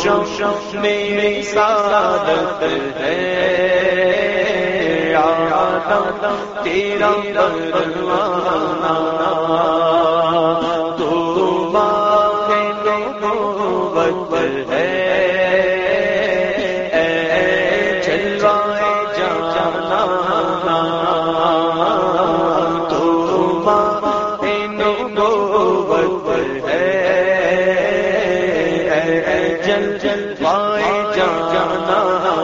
میری سعادت ہے آدم تیرا پروانہ تو باغ نبوت ہے جلوائے جانا تو باغ نبوت ہے جلوائے جانا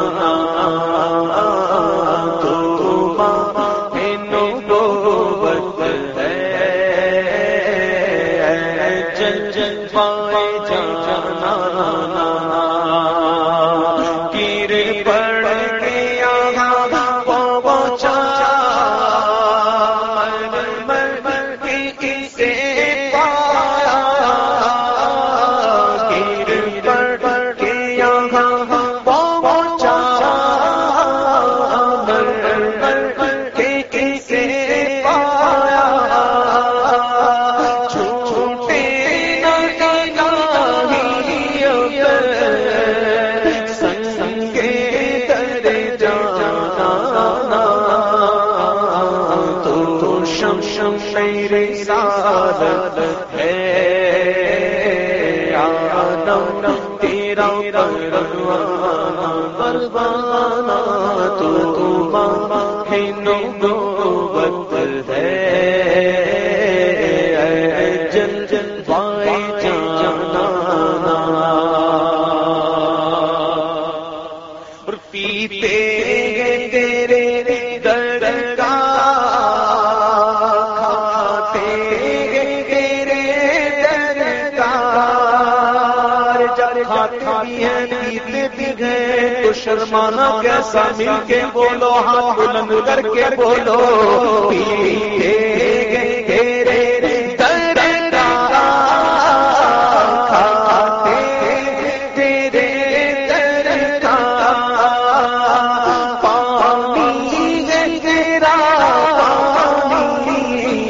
میری سعادت ہے آدم تیرا پروانہ تو باغ نبوت ہے جلوائے جانا اور پیتے تیرے درد کا پیتے بھی گئے تو شرمانا کیسا مل کے بولو ہاتھ بلند کر کے بولو پیتے گئے تیرے درد کا کھاتے تیرے درد کا پانی ہے تیرا پانی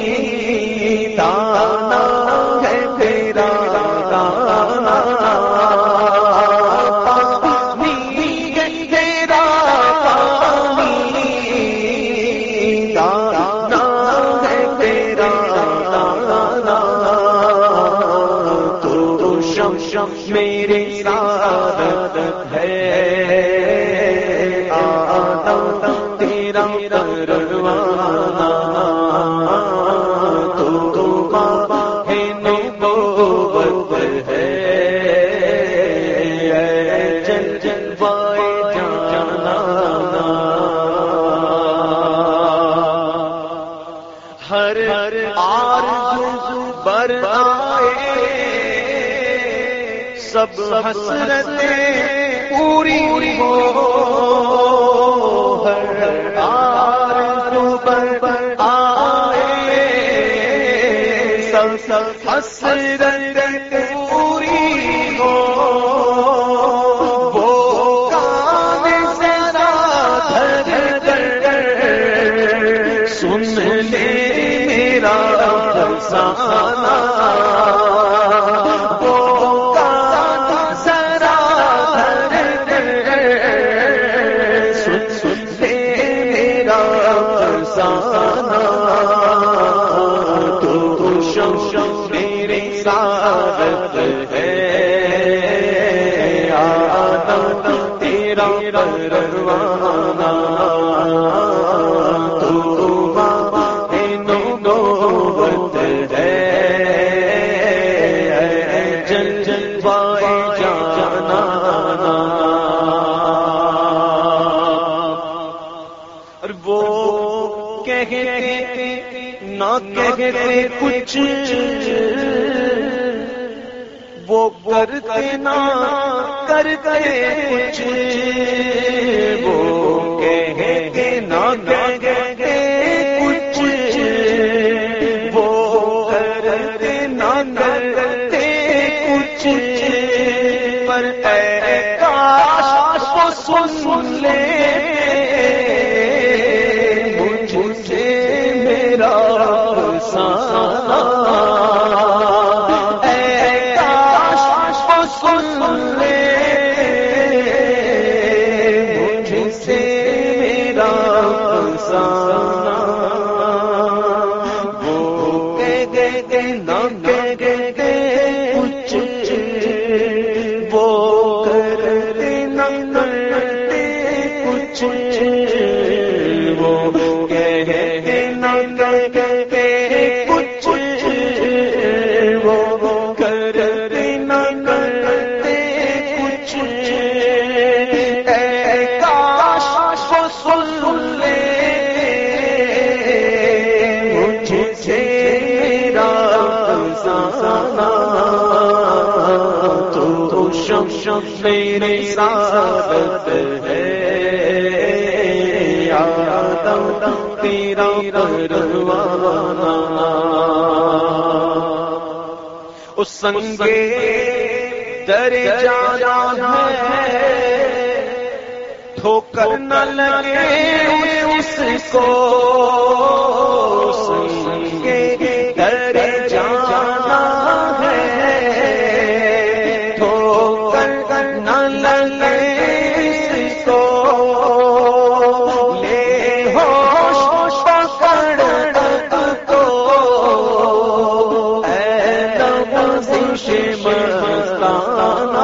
دانا ہے تیرا دانا میری سعادت ہے آدم تیرا پروانہ تو باغ نبوت ہے جلوائے جانا ہر آرزو بر آئے سب حسرتیں پوری ہو ہر آرزو پر آئے سب حسرتیں پوری ہو وہ کان ذرا دھر سن لے میرا افسانہ تو میری سعادت ہے آدم تیرا پروانہ تو باغ نبوت ہے جلوائے جانا اور وہ کہتے نہ کہتے کچھ وہ کرتے نہ کرتے کچھ وہ کہتے نہ کہتے کچھ وہ کرتے نہ کرتے کچھ پر اے کاش وہ سن لے مجھے میرا افسانہ اے کاش وہ سن لے شم میری سعادت ہے، آدم تیرا پروانہ، اس سنگے در جانا ہے، ٹھوکر نہ لگے اس کو، سنگے در جانا ہے، ٹھوکر نہ لگے اس کو، لے ہوش پکڑ تو اے نوازش مستانہ،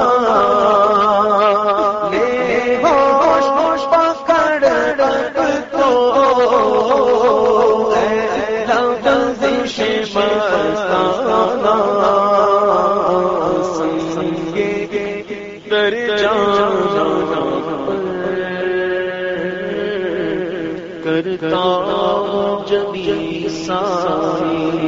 کرتا جبی ساری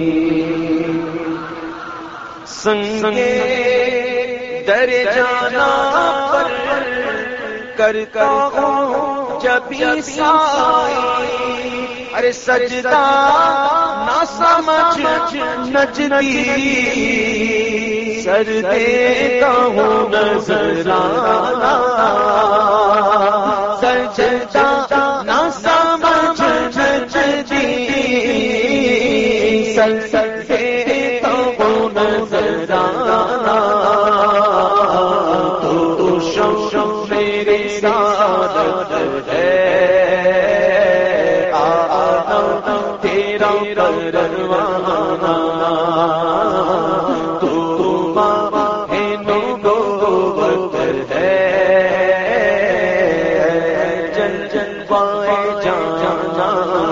سنگے در جانا پر، کرتا ہوں جبی ساری، ارے سجدہ نہ سمجھ نجدی، سر دیتا ہوں نظرانہ، سجدہ نہ سمجھ نجدی، سر دیتا ہوں نظرانہ، تو شم میری سعادت ہے، تیرا پروانہ، تو ماں ہے نبوت ہے، جل جل پائے جانا،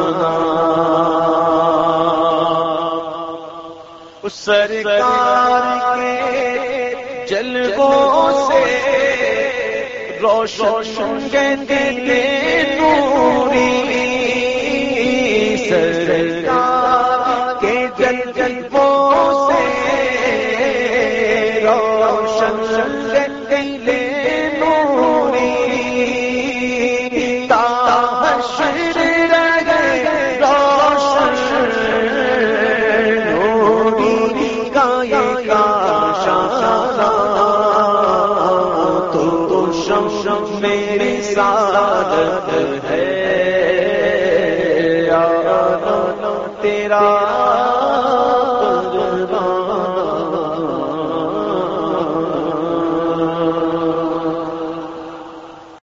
اس سرکار کے جلووں سے روشن دل نوری، سرکار کے جلووں سے روشن دل نوری، تاحشر رہے روشن نوری کا یہ شانہ، تو شم میری سعادت ہے، تیرا